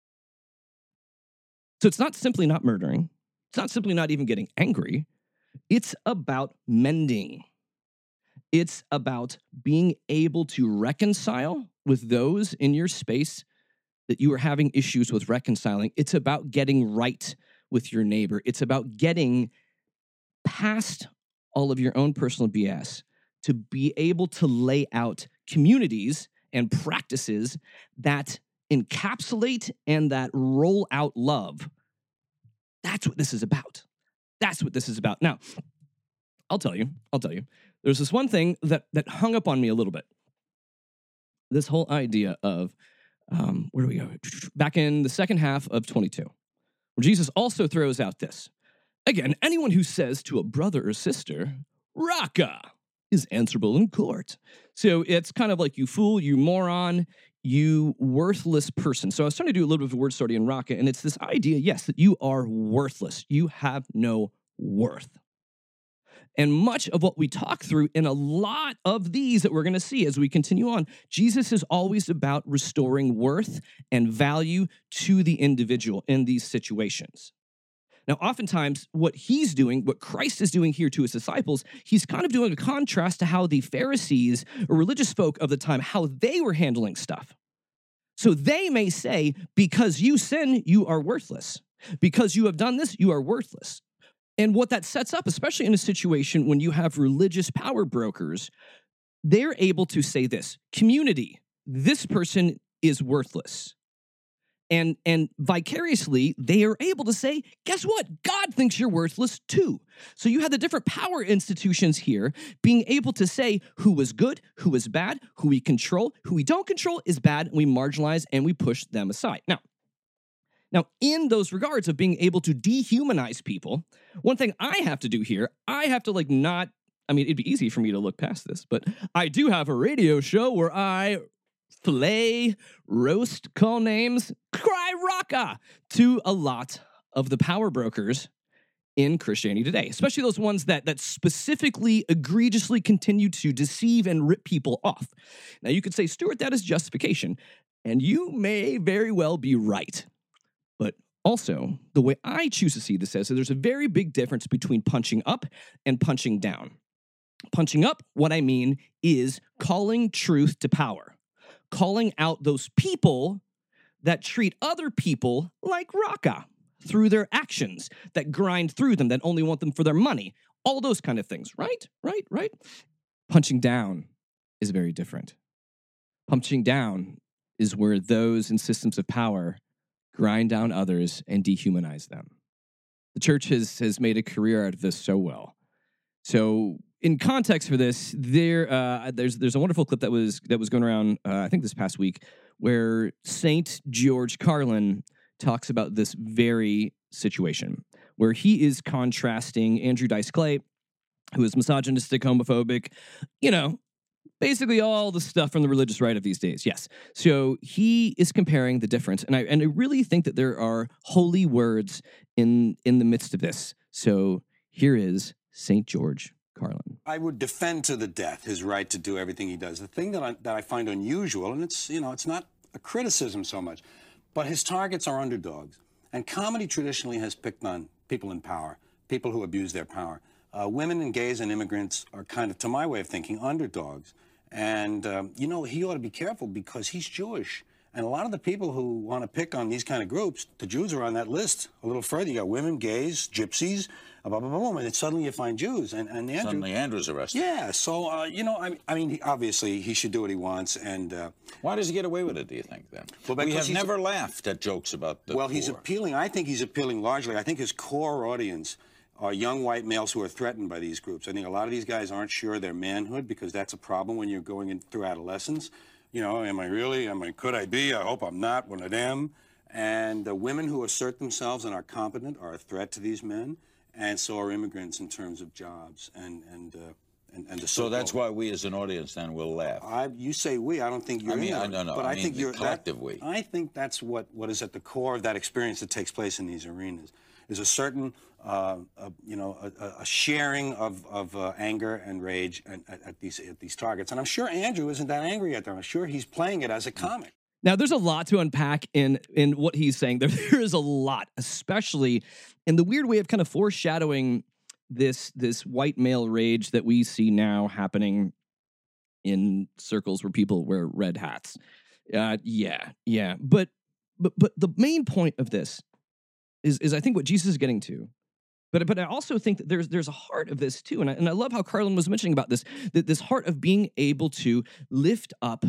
So it's not simply not murdering. It's not simply not even getting angry. It's about mending. It's about being able to reconcile with those in your space that you are having issues with reconciling. It's about getting right with your neighbor. It's about getting past all of your own personal B S to be able to lay out communities and practices that encapsulate and that roll out love. That's what this is about. That's what this is about. Now, I'll tell you, I'll tell you, there's this one thing that, that hung up on me a little bit. This whole idea of, um, where do we go? Back in the second half of twenty-two, where Jesus also throws out this. Again, anyone who says to a brother or sister, Raka, is answerable in court. So it's kind of like you fool, you moron, you worthless person. So I was trying to do a little bit of word study in Raka, and it's this idea, yes, that you are worthless. You have no worth. And much of what we talk through in a lot of these that we're going to see as we continue on, Jesus is always about restoring worth and value to the individual in these situations. Now, oftentimes, what he's doing, what Christ is doing here to his disciples, he's kind of doing a contrast to how the Pharisees or religious folk of the time, how they were handling stuff. So they may say, because you sin, you are worthless. Because you have done this, you are worthless. And what that sets up, especially in a situation when you have religious power brokers, they're able to say this, community, this person is worthless. And, and vicariously, they are able to say, guess what? God thinks you're worthless too. So you have the different power institutions here being able to say who is good, who is bad, who we control, who we don't control is bad, and we marginalize and we push them aside. Now, Now, in those regards of being able to dehumanize people, one thing I have to do here, I have to like not, I mean, it'd be easy for me to look past this, but I do have a radio show where I fillet, roast, call names, cry raka to a lot of the power brokers in Christianity today, especially those ones that that specifically egregiously continue to deceive and rip people off. Now, you could say, Stuart, that is justification, and you may very well be right. But also, the way I choose to see this is that there's a very big difference between punching up and punching down. Punching up, what I mean, is calling truth to power, calling out those people that treat other people like raka through their actions, that grind through them, that only want them for their money, all those kind of things, right? Right, right? Punching down is very different. Punching down is where those in systems of power grind down others and dehumanize them. The church has, has made a career out of this so well. So in context for this, there uh, there's there's a wonderful clip that was that was going around, uh, I think this past week, where Saint George Carlin talks about this very situation, where he is contrasting Andrew Dice Clay, who is misogynistic, homophobic, you know, basically all the stuff from the religious right of these days. Yes. So he is comparing the difference. And I and I really think that there are holy words in in the midst of this. So here is Saint George Carlin. I would defend to the death his right to do everything he does. The thing that I, that I find unusual, and it's, you know, it's not a criticism so much, but his targets are underdogs. And comedy traditionally has picked on people in power, people who abuse their power. Uh, women and gays and immigrants are kind of, to my way of thinking, underdogs. And, um, you know, he ought to be careful because he's Jewish. And a lot of the people who want to pick on these kind of groups, the Jews are on that list a little further. You got women, gays, gypsies, blah, blah, blah, blah. And then suddenly you find Jews. And, and Andrew, suddenly Andrew's arrested. Yeah. So, uh, you know, I, I mean, obviously he should do what he wants. And uh, why does he get away with it, do you think, then? Well, we have never laughed at jokes about the Well, poor. he's appealing. I think he's appealing largely. I think his core audience are young white males who are threatened by these groups. I think a lot of these guys aren't sure of their manhood because that's a problem when you're going in through adolescence. You know, am I really? Am I? Could I be? I hope I'm not one of them. And the women who assert themselves and are competent are a threat to these men, and so are immigrants in terms of jobs and and uh, and, and the so that's why we as an audience then will laugh. I, you say we. I don't think you're. I mean, in I don't know. But I, I mean think the you're collective that, we. I think that's what what is at the core of that experience that takes place in these arenas. Is a certain, uh, uh, you know, a, a sharing of, of uh, anger and rage at, at, at these at these targets. And I'm sure Andrew isn't that angry at them. I'm sure he's playing it as a comic. Now, there's a lot to unpack in in what he's saying. There, there is a lot, especially in the weird way of kind of foreshadowing this this white male rage that we see now happening in circles where people wear red hats. Uh, yeah, yeah. But but but the main point of this is is I think what Jesus is getting to. But but I also think that there's there's a heart of this too, and I, and I love how Carlin was mentioning about this, that this heart of being able to lift up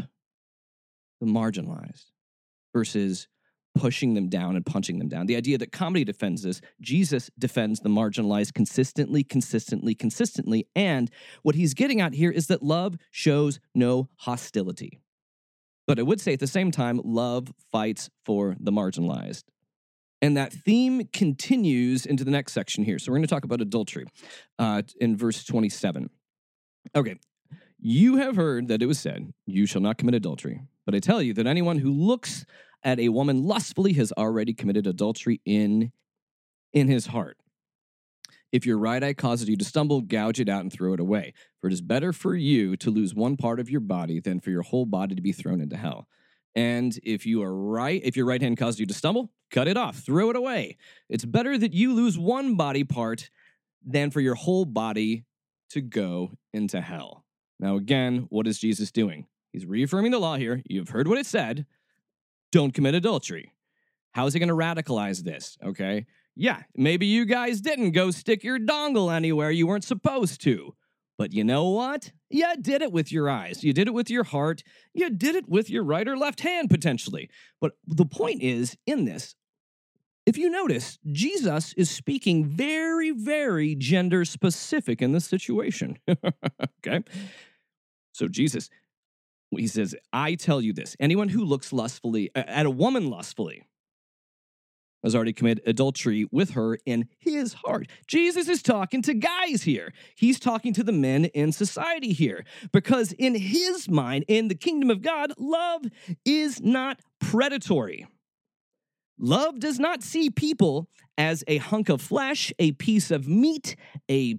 the marginalized versus pushing them down and punching them down. The idea that comedy defends this, Jesus defends the marginalized consistently, consistently, consistently, and what he's getting at here is that love shows no hostility. But I would say at the same time, love fights for the marginalized. And that theme continues into the next section here. So we're going to talk about adultery uh, in verse twenty-seven. Okay, you have heard that it was said, you shall not commit adultery. But I tell you that anyone who looks at a woman lustfully has already committed adultery in, in his heart. If your right eye causes you to stumble, gouge it out and throw it away. For it is better for you to lose one part of your body than for your whole body to be thrown into hell. And if you are right, if your right hand causes you to stumble, cut it off, throw it away. It's better that you lose one body part than for your whole body to go into hell. Now, again, what is Jesus doing? He's reaffirming the law here. You've heard what it said. Don't commit adultery. How is he going to radicalize this? Okay. Yeah, maybe you guys didn't go stick your dongle anywhere you weren't supposed to. But you know what? You did it with your eyes. You did it with your heart. You did it with your right or left hand, potentially. But the point is, in this, if you notice, Jesus is speaking very, very gender specific in this situation. Okay? So Jesus, he says, I tell you this, anyone who looks lustfully at a woman lustfully has already committed adultery with her in his heart. Jesus is talking to guys here. He's talking to the men in society here. Because in his mind, in the kingdom of God, love is not predatory. Love does not see people as a hunk of flesh, a piece of meat, a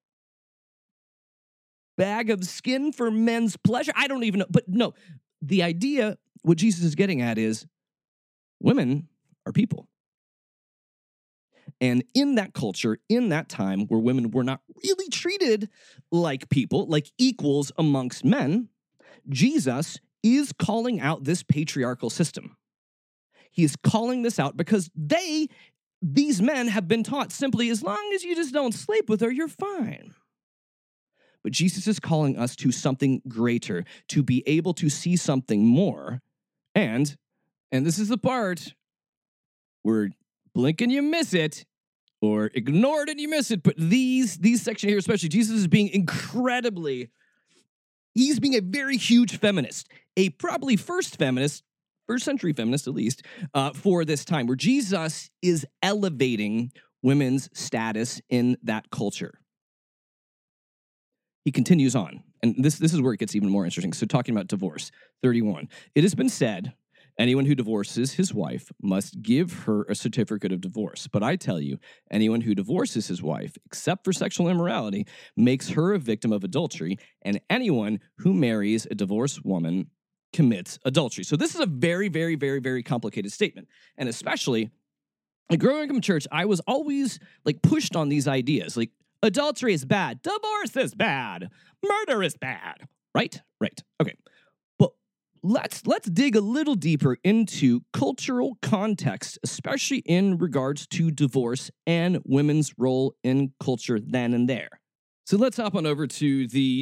bag of skin for men's pleasure. I don't even know. But no, the idea, what Jesus is getting at is women are people. And in that culture, in that time where women were not really treated like people, like equals amongst men, Jesus is calling out this patriarchal system. He is calling this out because they, these men have been taught simply, as long as you just don't sleep with her, you're fine. But Jesus is calling us to something greater, to be able to see something more. And, and this is the part where blink and you miss it, or ignore it and you miss it. But these, these section here, especially, Jesus is being incredibly, he's being a very huge feminist, a probably first feminist, first century feminist at least, uh, for this time, where Jesus is elevating women's status in that culture. He continues on, and this, this is where it gets even more interesting. So talking about divorce, thirty-one. It has been said, anyone who divorces his wife must give her a certificate of divorce. But I tell you, anyone who divorces his wife, except for sexual immorality, makes her a victim of adultery, and anyone who marries a divorced woman commits adultery. So this is a very, very, very, very complicated statement. And especially, like, growing up in church, I was always like pushed on these ideas. Like, adultery is bad. Divorce is bad. Murder is bad. Right? Right. Okay. But let's let's dig a little deeper into cultural context, especially in regards to divorce and women's role in culture then and there. So let's hop on over to the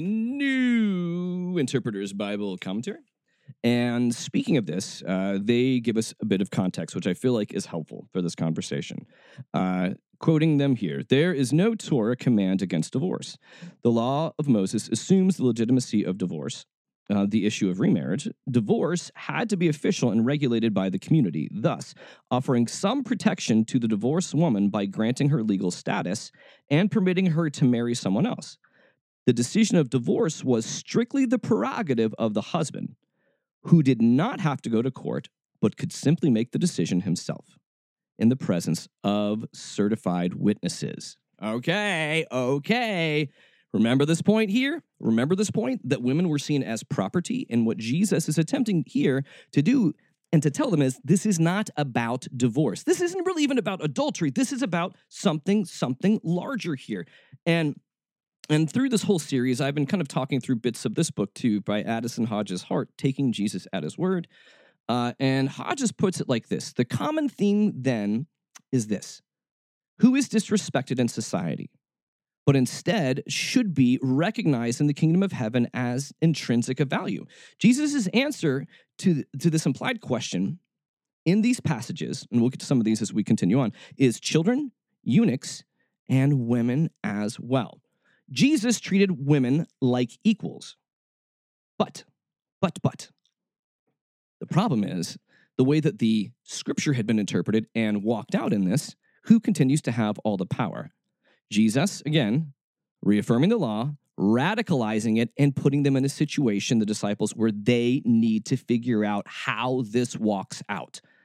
New Interpreter's Bible Commentary. And speaking of this, uh, they give us a bit of context, which I feel like is helpful for this conversation. Uh, quoting them here, there is no Torah command against divorce. The law of Moses assumes the legitimacy of divorce, uh, the issue of remarriage. Divorce had to be official and regulated by the community, thus offering some protection to the divorced woman by granting her legal status and permitting her to marry someone else. The decision of divorce was strictly the prerogative of the husband, who did not have to go to court, but could simply make the decision himself in the presence of certified witnesses. Okay, okay. Remember this point here? Remember this point that women were seen as property, and what Jesus is attempting here to do and to tell them is this is not about divorce. This isn't really even about adultery. This is about something, something larger here. And And through this whole series, I've been kind of talking through bits of this book, too, by Addison Hodges Hart, Taking Jesus at His Word. Uh, and Hodges puts it like this. The common theme, then, is this. Who is disrespected in society, but instead should be recognized in the kingdom of heaven as intrinsic of value? Jesus' answer to, to this implied question in these passages, and we'll get to some of these as we continue on, is children, eunuchs, and women as well. Jesus treated women like equals. But, but, but, the problem is the way that the scripture had been interpreted and walked out in this, who continues to have all the power? Jesus, again, reaffirming the law, radicalizing it, and putting them in a situation, the disciples, where they need to figure out how this walks out.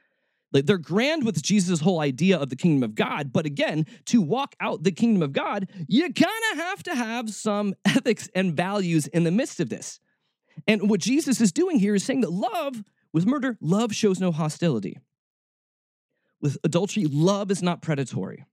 Like they're grand with Jesus' whole idea of the kingdom of God, but again, to walk out the kingdom of God, you kind of have to have some ethics and values in the midst of this. And what Jesus is doing here is saying that love, with murder, love shows no hostility. With adultery, love is not predatory.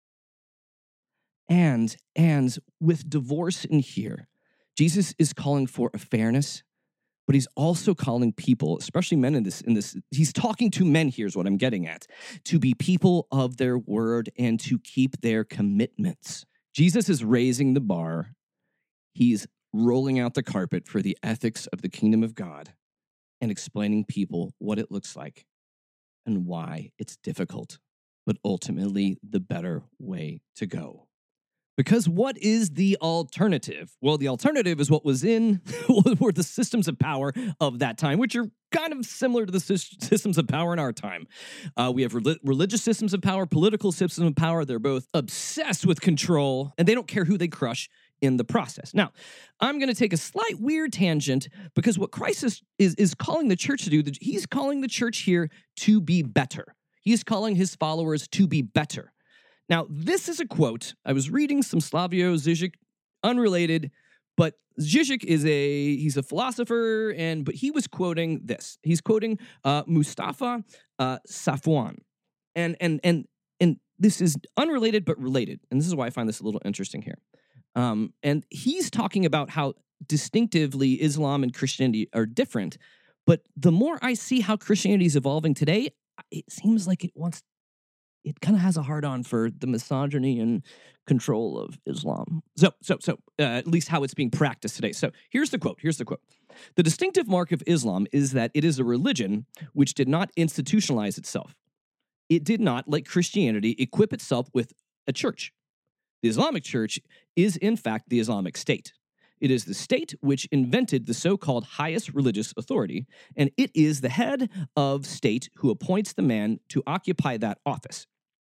And, and with divorce in here, Jesus is calling for a fairness, but he's also calling people, especially men in this, in this, he's talking to men, here's what I'm getting at, to be people of their word and to keep their commitments. Jesus is raising the bar. He's rolling out the carpet for the ethics of the kingdom of God and explaining people what it looks like and why it's difficult, but ultimately the better way to go. Because what is the alternative? Well, the alternative is what was in, were the systems of power of that time, which are kind of similar to the systems of power in our time. Uh, we have re- religious systems of power, political systems of power. They're both obsessed with control, and they don't care who they crush in the process. Now, I'm going to take a slight weird tangent because what Christ is, is, is calling the church to do, he's calling the church here to be better. He's calling his followers to be better. Now, this is a quote. I was reading some Slavoj Žižek, unrelated, but Žižek is a, he's a philosopher, and but he was quoting this. He's quoting uh, Mustafa uh, Safwan. And, and, and, and this is unrelated, but related. And this is why I find this a little interesting here. Um, and he's talking about how distinctively Islam and Christianity are different. But the more I see how Christianity is evolving today, it seems like it wants it kind of has a hard-on for the misogyny and control of Islam. So, so, so uh, at least how it's being practiced today. So here's the quote. Here's the quote. The distinctive mark of Islam is that it is a religion which did not institutionalize itself. It did not, like Christianity, equip itself with a church. The Islamic Church is, in fact, the Islamic State. It is the state which invented the so-called highest religious authority, and it is the head of state who appoints the man to occupy that office.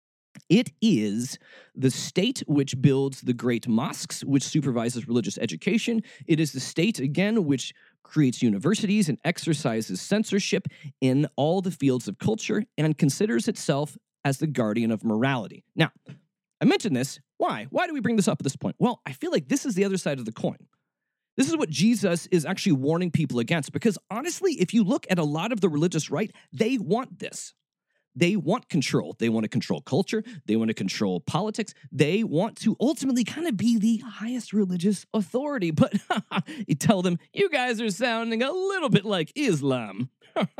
It is the state which builds the great mosques, which supervises religious education. It is the state, again, which creates universities and exercises censorship in all the fields of culture and considers itself as the guardian of morality. Now, I mentioned this. Why? Why do we bring this up at this point? Well, I feel like this is the other side of the coin. This is what Jesus is actually warning people against, because honestly, if you look at a lot of the religious right, they want this. They want control. They want to control culture. They want to control politics. They want to ultimately kind of be the highest religious authority. But you tell them, you guys are sounding a little bit like Islam.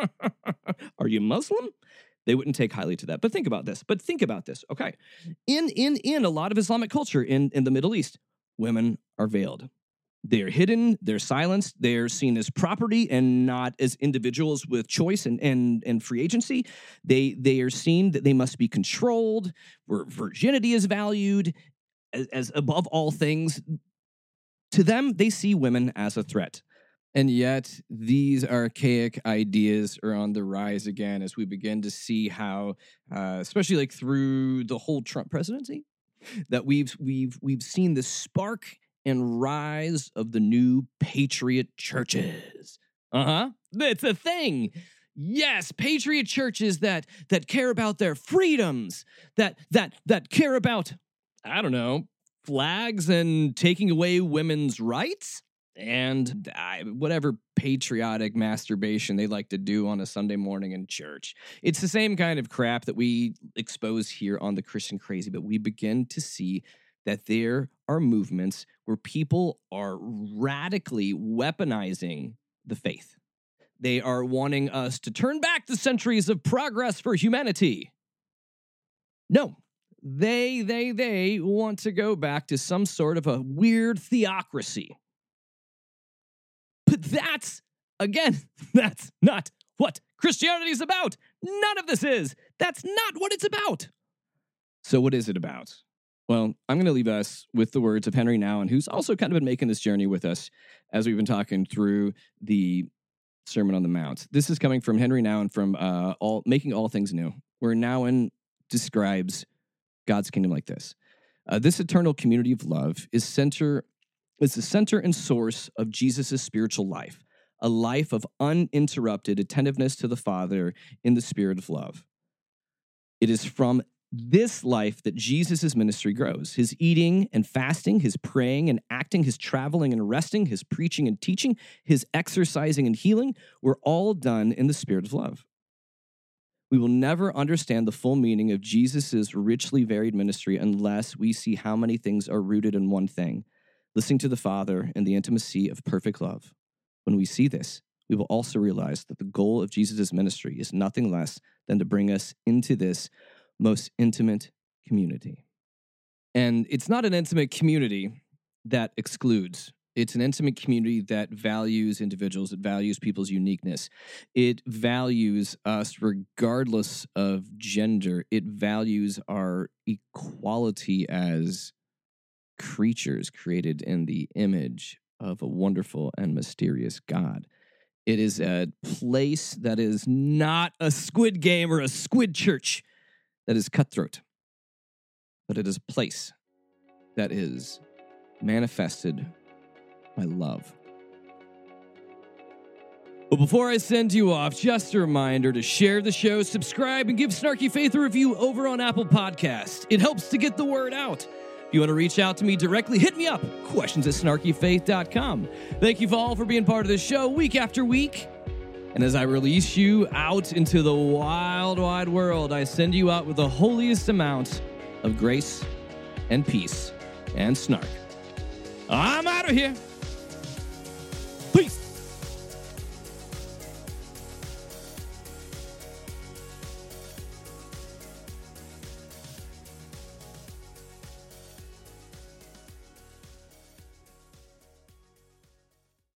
Are you Muslim? They wouldn't take highly to that. But think about this. But think about this, okay? In, in, in a lot of Islamic culture in, in the Middle East, women are veiled. They're hidden, they're silenced, they're seen as property and not as individuals with choice and, and, and free agency. They, they are seen that they must be controlled, where virginity is valued as, as above all things. To them, they see women as a threat. And yet, these archaic ideas are on the rise again as we begin to see how, uh, especially like through the whole Trump presidency, that we've we've we've seen the spark and rise of the new patriot churches. Uh-huh. It's a thing. Yes, patriot churches that that care about their freedoms, that that that care about, I don't know, flags and taking away women's rights and uh, whatever patriotic masturbation they like to do on a Sunday morning in church. It's the same kind of crap that we expose here on the Christian Crazy, but we begin to see that there are movements where people are radically weaponizing the faith. They are wanting us to turn back the centuries of progress for humanity. No, they, they, they want to go back to some sort of a weird theocracy. But that's, again, that's not what Christianity is about. None of this is. That's not what it's about. So what is it about? Well, I'm going to leave us with the words of Henry Nouwen, who's also kind of been making this journey with us as we've been talking through the Sermon on the Mount. This is coming from Henry Nouwen from uh, all, Making All Things New, where Nouwen describes God's kingdom like this. Uh, this eternal community of love is center is the center and source of Jesus' spiritual life, a life of uninterrupted attentiveness to the Father in the spirit of love. It is from this life that Jesus' ministry grows. His eating and fasting, his praying and acting, his traveling and resting, his preaching and teaching, his exercising and healing were all done in the spirit of love. We will never understand the full meaning of Jesus' richly varied ministry unless we see how many things are rooted in one thing, listening to the Father and the intimacy of perfect love. When we see this, we will also realize that the goal of Jesus' ministry is nothing less than to bring us into this most intimate community. And it's not an intimate community that excludes. It's an intimate community that values individuals, it values people's uniqueness. It values us regardless of gender. It values our equality as creatures created in the image of a wonderful and mysterious God. It is a place that is not a squid game or a squid church that is cutthroat, but it is a place that is manifested by love. But before I send you off, just a reminder to share the show, subscribe, and give Snarky Faith a review over on Apple Podcasts. It helps to get the word out. If you want to reach out to me directly, hit me up, questions at snarky faith dot com. Thank you all for being part of this show week after week. And as I release you out into the wild, wide world, I send you out with the holiest amount of grace and peace and snark. I'm out of here. Peace.